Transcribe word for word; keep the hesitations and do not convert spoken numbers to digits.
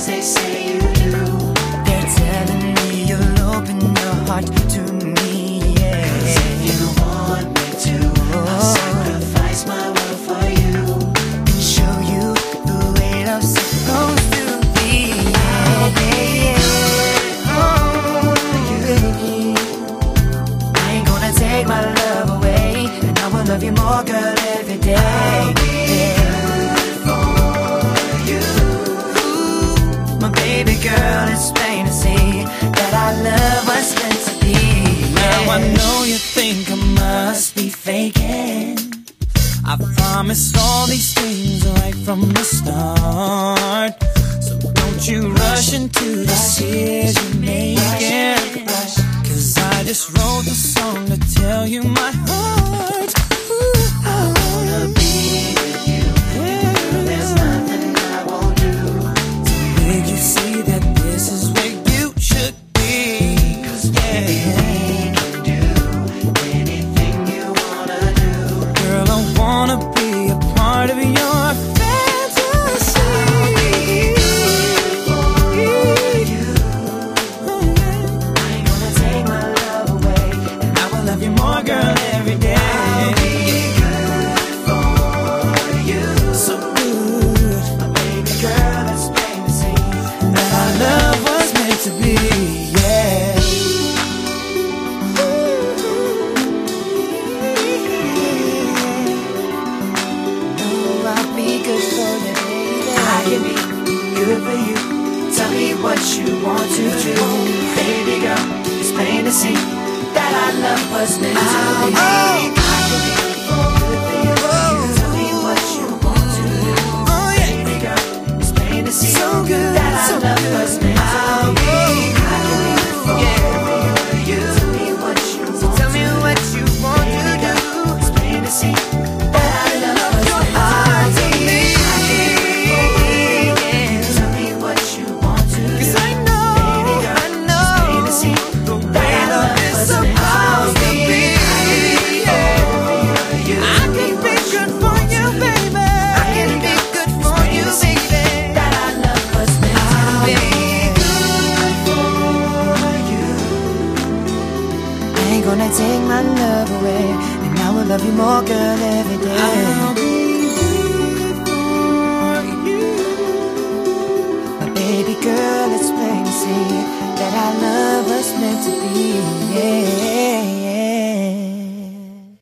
things they say you do. They're telling me you'll open your heart to me, yeah. 'Cause if you want me to, I'll sacrifice my world for you and show you the way love's supposed to be, yeah, yeah. Oh, baby, I ain't gonna take my love away, and I will love you more, girl, every day. I'll be good for you. Ooh, my baby girl, it's plain to see that our love was meant to be, yeah. Now I know you think I must be faking. I promised all these things right from the start. So don't you rush into decision making, 'cause I just wrote the song to tell you my heart. Ooh, I wanna be with you, girl, there's nothing I won't do to make you see that this is where you should be. 'Cause baby, we can do anything you wanna do. Girl, I wanna be a part of your fantasy. I'll be good for you. I ain't gonna take my love away, And I will love you more, girl, every day. I'll be good for you. So good my baby girl, it's plain to see that our love was meant to be, yeah. No, I'll be good for you, baby. I can be good for you. Tell me what you want to do, baby girl. It's plain to see that our love was meant to be. I can be good for you. Tell me what you want to do, Oh yeah, baby girl. It's plain to see so good, that our so love good. was meant to be. I can be good for you. Tell me what you want. Tell me what you want to do. It's plain to see that our love was meant to be. I can be good for you. Tell me what you want to do. 'Cause I know, I know the way love is supposed to be. I can be good for you, baby. I can be good for you, baby. That our love was meant to be. I ain't gonna take my love away, and I will love you more, girl, every day. I'll be good for you. My baby girl, it's plain to see that our love was meant to be, yeah.